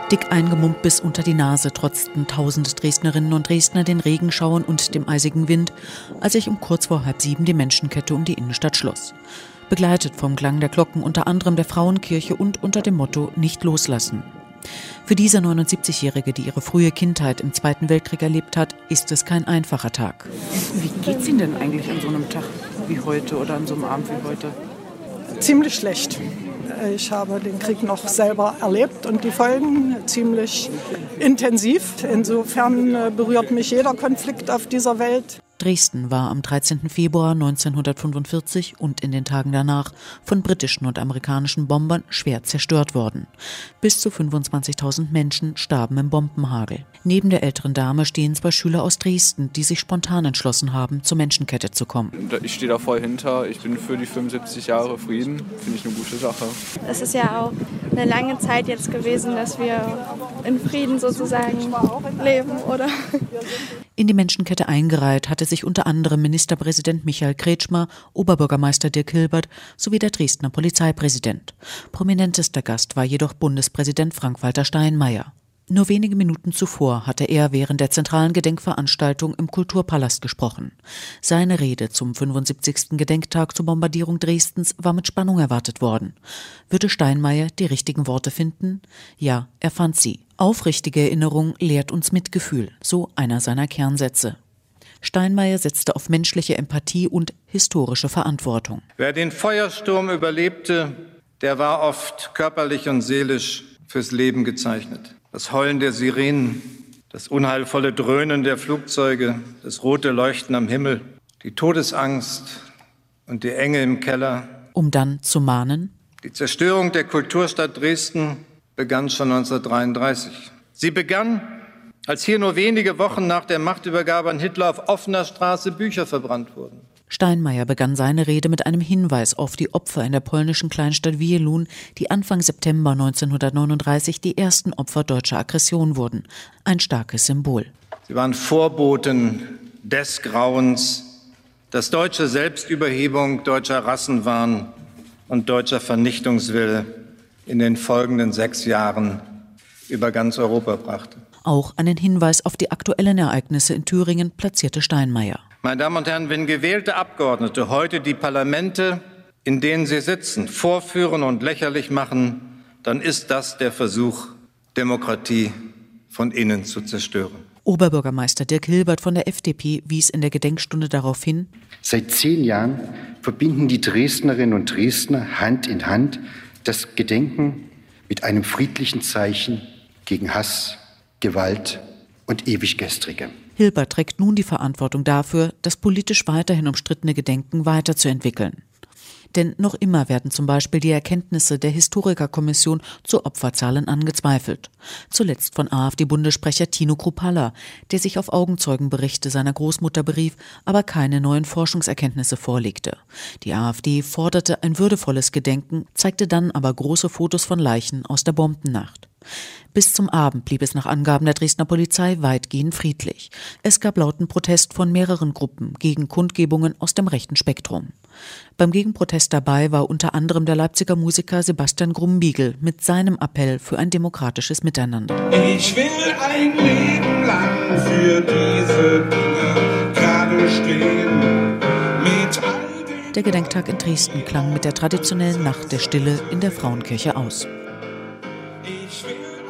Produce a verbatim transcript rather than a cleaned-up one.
Dick eingemummt bis unter die Nase trotzten tausend Dresdnerinnen und Dresdner den Regenschauern und dem eisigen Wind, als sich um kurz vor halb sieben die Menschenkette um die Innenstadt schloss. Begleitet vom Klang der Glocken unter anderem der Frauenkirche und unter dem Motto »Nicht loslassen«. Für diese neunundsiebzigjährige, die ihre frühe Kindheit im Zweiten Weltkrieg erlebt hat, ist es kein einfacher Tag. Wie geht's Ihnen denn eigentlich an so einem Tag wie heute oder an so einem Abend wie heute? Ziemlich schlecht. Ich habe den Krieg noch selber erlebt und die Folgen ziemlich intensiv. Insofern berührt mich jeder Konflikt auf dieser Welt. Dresden war am dreizehnten Februar neunzehnhundertfünfundvierzig und in den Tagen danach von britischen und amerikanischen Bombern schwer zerstört worden. Bis zu fünfundzwanzigtausend Menschen starben im Bombenhagel. Neben der älteren Dame stehen zwei Schüler aus Dresden, die sich spontan entschlossen haben, zur Menschenkette zu kommen. Ich stehe da voll hinter. Ich bin für die fünfundsiebzig Jahre Frieden. Finde ich eine gute Sache. Es ist ja auch eine lange Zeit jetzt gewesen, dass wir in Frieden sozusagen leben, oder? In die Menschenkette eingereiht hatte sich unter anderem Ministerpräsident Michael Kretschmer, Oberbürgermeister Dirk Hilbert sowie der Dresdner Polizeipräsident. Prominentester Gast war jedoch Bundespräsident Frank-Walter Steinmeier. Nur wenige Minuten zuvor hatte er während der zentralen Gedenkveranstaltung im Kulturpalast gesprochen. Seine Rede zum fünfundsiebzigsten Gedenktag zur Bombardierung Dresdens war mit Spannung erwartet worden. Würde Steinmeier die richtigen Worte finden? Ja, er fand sie. Aufrichtige Erinnerung lehrt uns Mitgefühl, so einer seiner Kernsätze. Steinmeier setzte auf menschliche Empathie und historische Verantwortung. Wer den Feuersturm überlebte, der war oft körperlich und seelisch fürs Leben gezeichnet. Das Heulen der Sirenen, das unheilvolle Dröhnen der Flugzeuge, das rote Leuchten am Himmel, die Todesangst und die Enge im Keller. Um dann zu mahnen: Die Zerstörung der Kulturstadt Dresden begann schon neunzehnhundertdreiunddreißig. Sie begann, als hier nur wenige Wochen nach der Machtübergabe an Hitler auf offener Straße Bücher verbrannt wurden. Steinmeier begann seine Rede mit einem Hinweis auf die Opfer in der polnischen Kleinstadt Wielun, die Anfang September neunzehnhundertneununddreißig die ersten Opfer deutscher Aggression wurden. Ein starkes Symbol. Sie waren Vorboten des Grauens, das deutsche Selbstüberhebung, deutscher Rassenwahn und deutscher Vernichtungswille in den folgenden sechs Jahren über ganz Europa brachte. Auch einen Hinweis auf die aktuellen Ereignisse in Thüringen platzierte Steinmeier. Meine Damen und Herren, wenn gewählte Abgeordnete heute die Parlamente, in denen sie sitzen, vorführen und lächerlich machen, dann ist das der Versuch, Demokratie von innen zu zerstören. Oberbürgermeister Dirk Hilbert von der F D P wies in der Gedenkstunde darauf hin: Seit zehn Jahren verbinden die Dresdnerinnen und Dresdner Hand in Hand das Gedenken mit einem friedlichen Zeichen gegen Hass, Gewalt und Ewiggestrige. Hilbert trägt nun die Verantwortung dafür, das politisch weiterhin umstrittene Gedenken weiterzuentwickeln. Denn noch immer werden zum Beispiel die Erkenntnisse der Historikerkommission zu Opferzahlen angezweifelt. Zuletzt von AfD-Bundessprecher Tino Kruppalla, der sich auf Augenzeugenberichte seiner Großmutter berief, aber keine neuen Forschungserkenntnisse vorlegte. Die AfD forderte ein würdevolles Gedenken, zeigte dann aber große Fotos von Leichen aus der Bombennacht. Bis zum Abend blieb es nach Angaben der Dresdner Polizei weitgehend friedlich. Es gab lauten Protest von mehreren Gruppen gegen Kundgebungen aus dem rechten Spektrum. Beim Gegenprotest dabei war unter anderem der Leipziger Musiker Sebastian Grumbiegel mit seinem Appell für ein demokratisches Miteinander. Ich will ein Leben lang für diese Dinge gerade stehen. Mit all den Der Gedenktag in Dresden klang mit der traditionellen Nacht der Stille in der Frauenkirche aus. Ich will